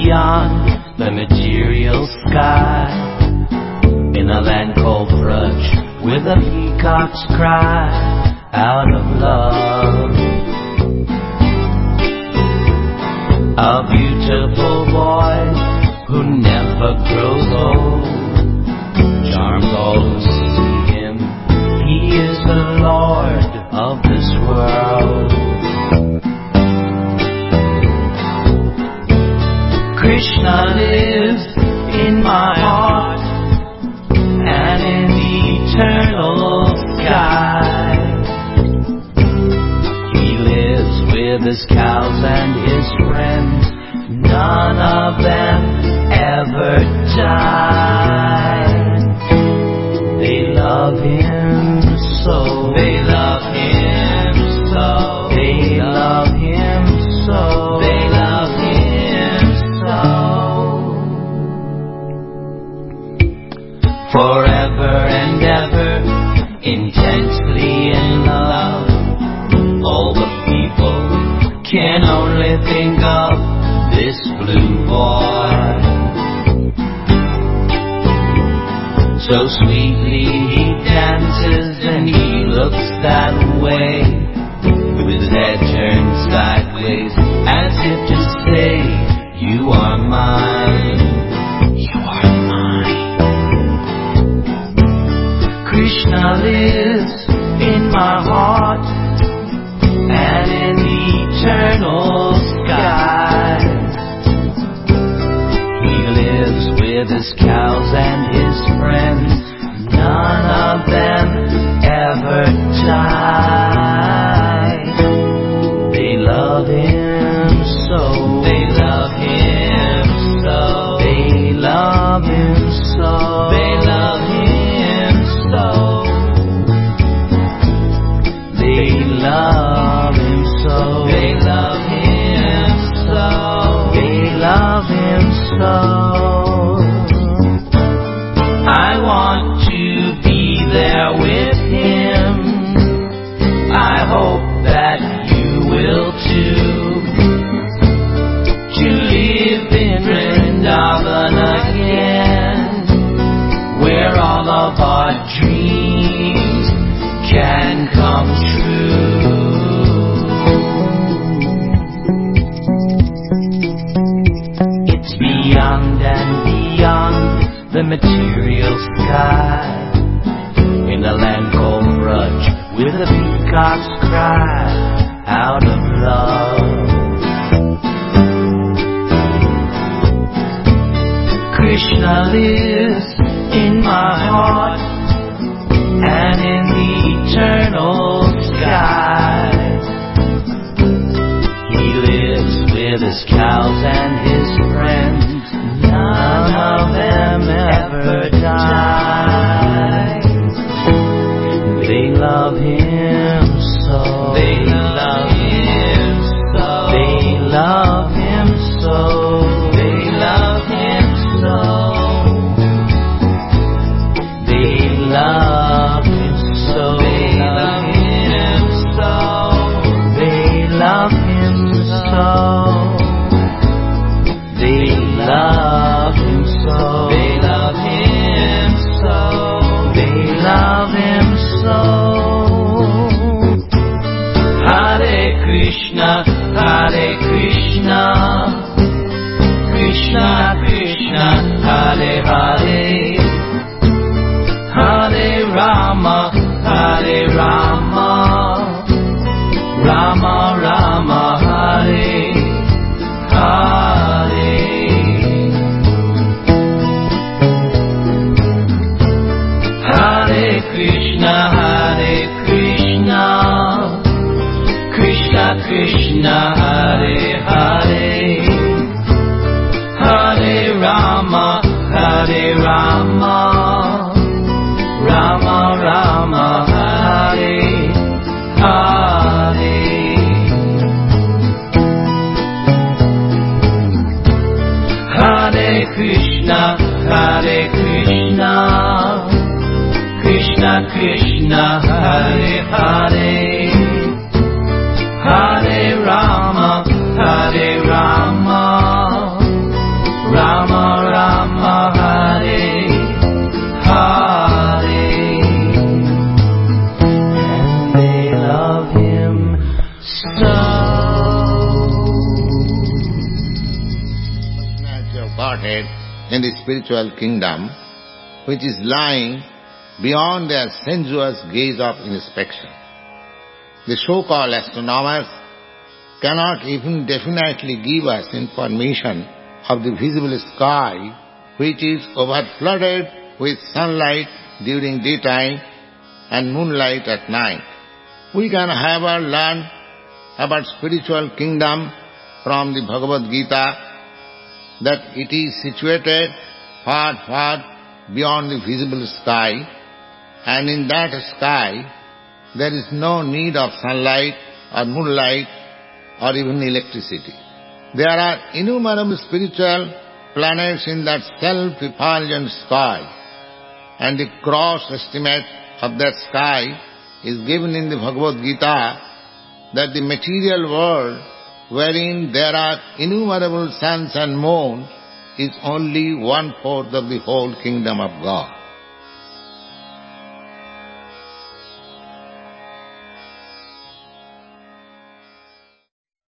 beyond the material sky, in a land called Brudge, where the peacocks cry out of love. A beautiful boy who never grows old, charms all who see him. He is the Lord of this world. Krishna lives in my heart and in the eternal sky. He lives with his cows and his friends. None of them ever die. They love him so. They love him so. They love him so. They love him so. Forever and ever, intensely in love. All the people can only think of this blue boy. So sweetly he dances and he looks that way, with his head turned sideways, as if to say, you are mine, you are mine. Krishna lives in my heart and in the eternal sky. He lives with his cows and his friends. None of them ever die. They love him so. They love him so. They love him so. They love him so. They love him so. They love him so. They love him so. I want to be there with him. I hope that you will too. To live in Vrindavan again, where all of our dreams can come true. It's beyond and beyond the material sky, in a land called Brudge, where the peacocks cry out of love. Krishna lives in my heart and in the eternal sky. He lives with his cows and his friends. None of them ever die. They love him so. They love him so. They love him so. They love him so. They love him so. They love him so. They love him so. They love him so. They love him so. They love him so. Hare Krishna, Hare Krishna, Krishna Krishna, Hare Hare, Hare Rama, Hare Rama, Rama Rama, Hare Hare. Hare Krishna, Hare Krishna, Krishna Krishna, Hare Hare, Hare Rama, Hare Rama, Rama Rama, Hare situated in the spiritual kingdom, which is lying beyond their sensuous gaze of inspection. The so-called astronomers cannot even definitely give us information of the visible sky, which is overflooded with sunlight during daytime and moonlight at night. We can however learn about spiritual kingdom from the Bhagavad Gita that it is situated far, far beyond the visible sky, and in that sky there is no need of sunlight or moonlight or even electricity. There are innumerable spiritual planets in that self-effulgent sky, and the gross estimate of that sky is given in the Bhagavad Gita that the material world, wherein there are innumerable suns and moons, is only 1/4 of the whole kingdom of God.